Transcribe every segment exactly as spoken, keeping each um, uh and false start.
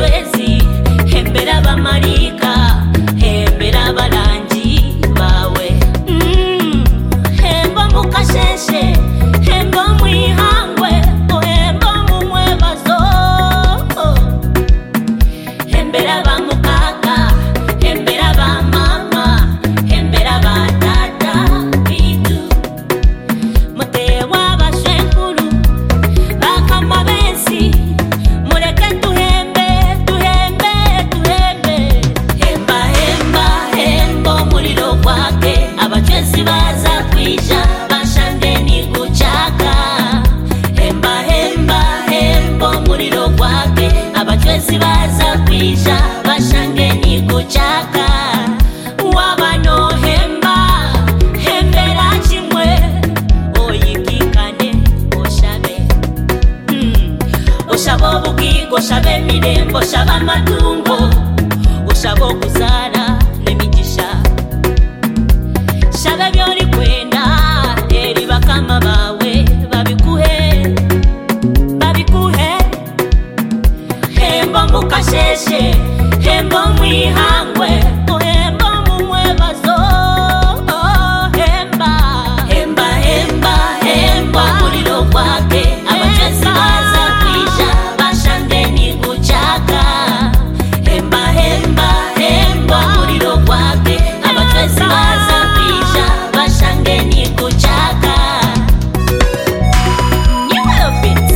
abachwezi hembera bamarika hembera balangi bawe mm. Hemba mukasheshe hemba mwihangwe ohemba mumwebazo hembera bamukaka hembera bamama hembera batata bitu mutewa bashekuru bakama bensi mureke tuhembe tuhembe tuhembe hemba hemba hembo muriro kwake abachwezi baza kwisha bashange ni kuchaka hemba hemba hembo muriro kwake abachwezi baza kwisha bashange ni kuchaka wabano hemba hembera chimwe oyikikane oshabe mm. Oshabo bugigo shabe mirembo shaba matungo oshabo kuzara nemigisha shabe byori kwenda eri bakama bawe babikuhe babikuhe hembo mukasheshe hembo mwihangwe ohembo mumwebazo hemba hemba hemba hemba muriro kwake abachwezi baza kwisha bashange ni kuchaka hemba hemba hemba muriro kwake abachwezi baza kwisha bashange ni kuchaka New Beats.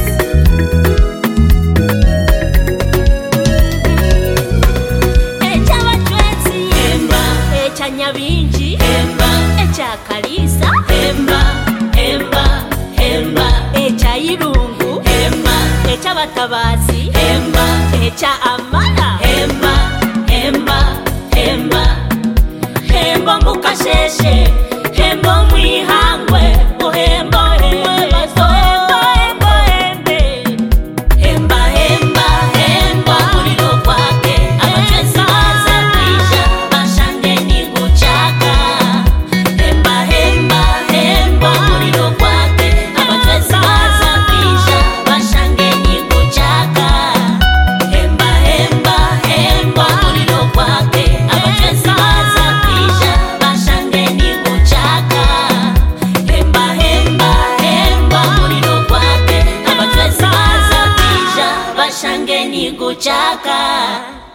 Echa bachwezi hemba echa nyabinji hemba echa kalisa hemba hemba hemba echa irungu hemba echa batabazi hemba echa amara hemba hemba hemba hemba mukasheshe hembo mwihangwe ohembo hemba hemba hembe hemba hemba hemba muriro kwake abachwezi baza kwisha bashange ni kuchaka hemba hemba hemba muriro kwake abachwezi baza kwisha bashange ni kuchaka hemba hemba hemba muriro kwake abachwezi baza kwisha bashange ni kuchaka hemba hemba hemba muriro kwake abachwezi baza kwisha bashange ni kuchaka